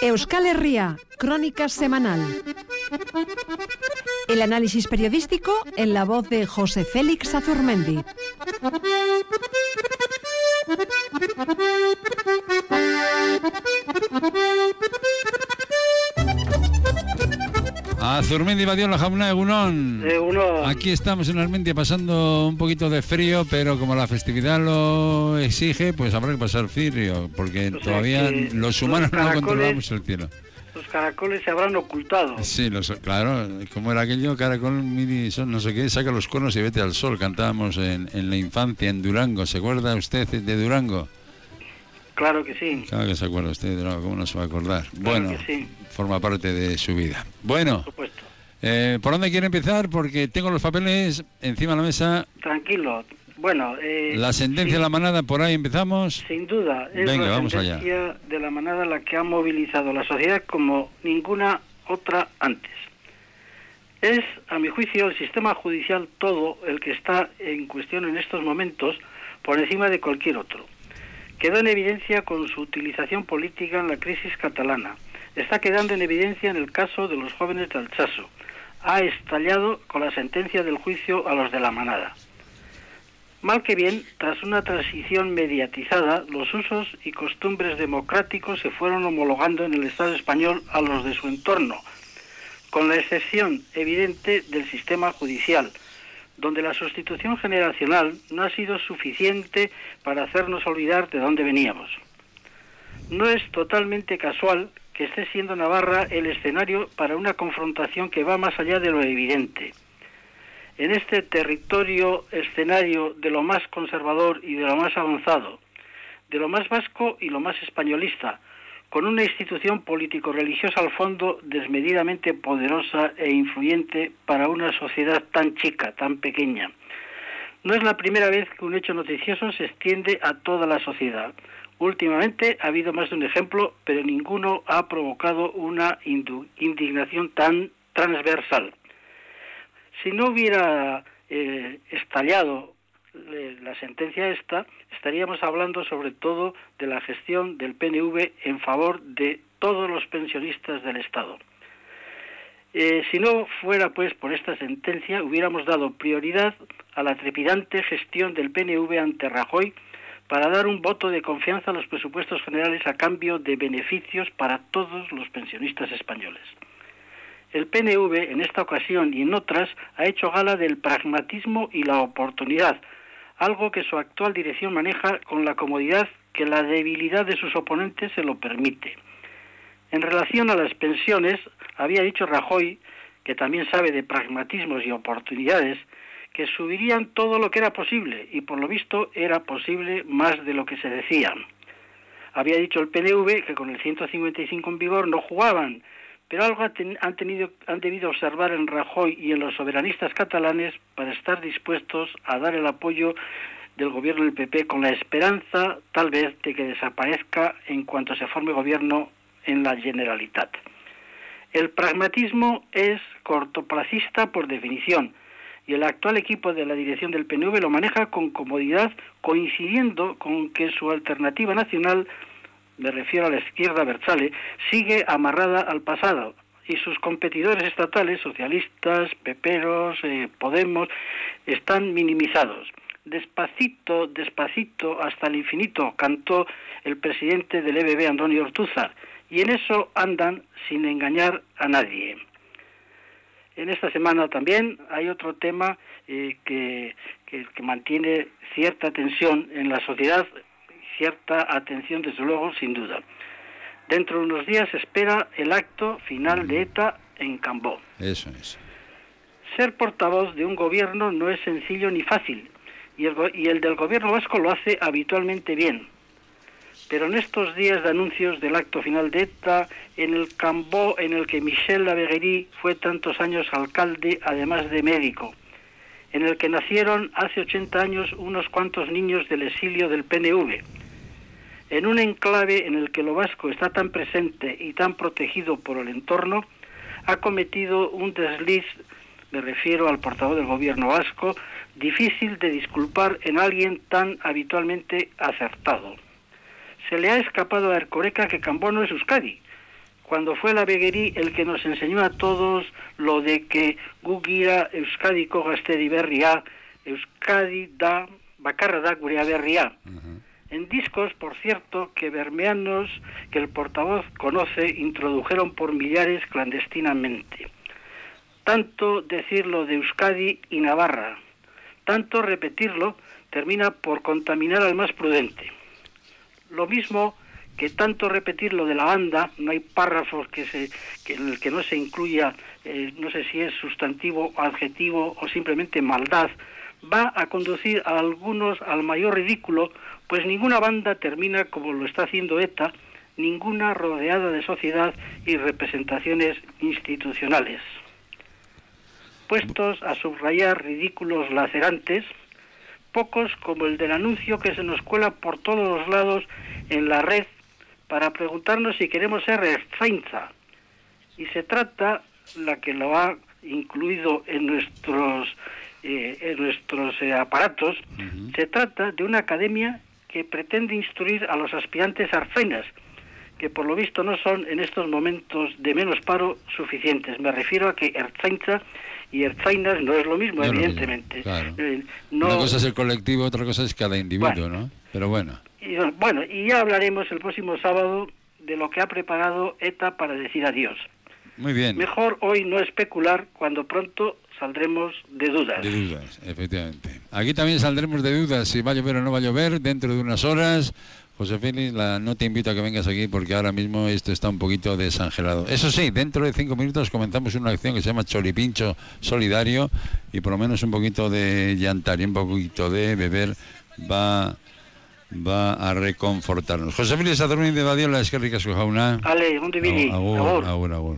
Euskal Herria, crónica semanal. El análisis periodístico en la voz de José Félix Azurmendi. Azurmendi badió la jaula de Egunon. Aquí estamos en Armentia pasando un poquito de frío, pero como la festividad lo exige, pues habrá que pasar frío, porque todavía los humanos no controlamos el cielo. Los caracoles se habrán ocultado. Sí, claro, como era aquello, caracol, mini, son, no sé qué, saca los conos y vete al sol. Cantábamos en la infancia en Durango. ¿Se acuerda usted de Durango? Claro que sí. Claro que se acuerda usted de Durango, ¿cómo no se va a acordar? Claro, bueno, que sí. Forma parte de su vida. Bueno, por supuesto. ¿Por dónde quiere empezar? Porque tengo los papeles encima de la mesa. Tranquilo. Bueno, la sentencia de la manada, por ahí empezamos. Sin duda, es Venga, la vamos sentencia allá. de la manada la que ha movilizado la sociedad como ninguna otra antes. Es, a mi juicio, el sistema judicial todo el que está en cuestión en estos momentos por encima de cualquier otro. Quedó en evidencia con su utilización política en la crisis catalana. Está quedando en evidencia en el caso de los jóvenes de Alsace. Ha estallado con la sentencia del juicio a los de la manada. Mal que bien, tras una transición mediatizada, los usos y costumbres democráticos se fueron homologando en el Estado español a los de su entorno, con la excepción evidente del sistema judicial, donde la sustitución generacional no ha sido suficiente para hacernos olvidar de dónde veníamos. No es totalmente casual que esté siendo Navarra el escenario para una confrontación que va más allá de lo evidente. En este territorio escenario de lo más conservador y de lo más avanzado, de lo más vasco y lo más españolista, con una institución político-religiosa al fondo desmedidamente poderosa e influyente para una sociedad tan chica, tan pequeña. No es la primera vez que un hecho noticioso se extiende a toda la sociedad. Últimamente ha habido más de un ejemplo, pero ninguno ha provocado una indignación tan transversal. Si no hubiera estallado la sentencia esta, estaríamos hablando sobre todo de la gestión del PNV en favor de todos los pensionistas del Estado. Si no fuera pues por esta sentencia, hubiéramos dado prioridad a la trepidante gestión del PNV ante Rajoy para dar un voto de confianza a los presupuestos generales a cambio de beneficios para todos los pensionistas españoles. El PNV, en esta ocasión y en otras, ha hecho gala del pragmatismo y la oportunidad, algo que su actual dirección maneja con la comodidad que la debilidad de sus oponentes se lo permite. En relación a las pensiones, había dicho Rajoy, que también sabe de pragmatismos y oportunidades, que subirían todo lo que era posible, y por lo visto era posible más de lo que se decía. Había dicho el PNV que con el 155 en vigor no jugaban, pero algo han debido observar en Rajoy y en los soberanistas catalanes para estar dispuestos a dar el apoyo del gobierno del PP con la esperanza, tal vez, de que desaparezca en cuanto se forme gobierno en la Generalitat. El pragmatismo es cortoplacista por definición, y el actual equipo de la dirección del PNV lo maneja con comodidad, coincidiendo con que su alternativa nacional, me refiero a la izquierda abertzale, sigue amarrada al pasado, y sus competidores estatales, socialistas, peperos, Podemos, están minimizados. Despacito, despacito, hasta el infinito, cantó el presidente del EBB, Antonio Ortúzar, y en eso andan sin engañar a nadie. En esta semana también hay otro tema que mantiene cierta tensión en la sociedad, cierta atención desde luego, sin duda. Dentro de unos días se espera el acto final de ETA en Cambó. Eso es. Ser portavoz de un gobierno no es sencillo ni fácil, y el del gobierno vasco lo hace habitualmente bien. Pero en estos días de anuncios del acto final de ETA, en el Cambó en el que Michel Laveguerie fue tantos años alcalde, además de médico, en el que nacieron hace 80 años unos cuantos niños del exilio del PNV, en un enclave en el que lo vasco está tan presente y tan protegido por el entorno, ha cometido un desliz, me refiero al portavoz del gobierno vasco, difícil de disculpar en alguien tan habitualmente acertado. Se le ha escapado a Erkoreka que Cambó no es Euskadi, cuando fue la Beguerí el que nos enseñó a todos lo de que gugira Euskadiko gaztedi berria, Euskadi da bakarra da gurea berria. En discos, por cierto, que bermeanos, que el portavoz conoce, introdujeron por millares clandestinamente. Tanto decirlo de Euskadi y Navarra, tanto repetirlo, termina por contaminar al más prudente. Lo mismo que tanto repetir lo de la banda, no hay párrafos en el que no se incluya, no sé si es sustantivo o adjetivo o simplemente maldad, va a conducir a algunos al mayor ridículo, pues ninguna banda termina como lo está haciendo ETA, ninguna rodeada de sociedad y representaciones institucionales. Puestos a subrayar ridículos lacerantes, pocos como el del anuncio que se nos cuela por todos los lados en la red para preguntarnos si queremos ser ertzaintza. Y se trata, la que lo ha incluido en nuestros aparatos, se trata de una academia que pretende instruir a los aspirantes ertzainas, que por lo visto no son en estos momentos de menos paro suficientes. Me refiero a que ertzaintza y ertzainas no es lo mismo, no evidentemente. Lo mismo, claro. Una cosa es el colectivo, otra cosa es cada individuo, ¿no? Pero bueno. Y ya hablaremos el próximo sábado de lo que ha preparado ETA para decir adiós. Muy bien. Mejor hoy no especular cuando pronto saldremos de dudas. De dudas, efectivamente. Aquí también saldremos de dudas si va a llover o no va a llover dentro de unas horas. José Félix, no te invito a que vengas aquí porque ahora mismo esto está un poquito desangelado. Eso sí, dentro de 5 minutos comenzamos una acción que se llama Choripincho Solidario y por lo menos un poquito de llantar y un poquito de beber va a reconfortarnos. José Félix Sadurnín de Badiola, eskerrik asko jauna. Ale, ondo ibili. Agur.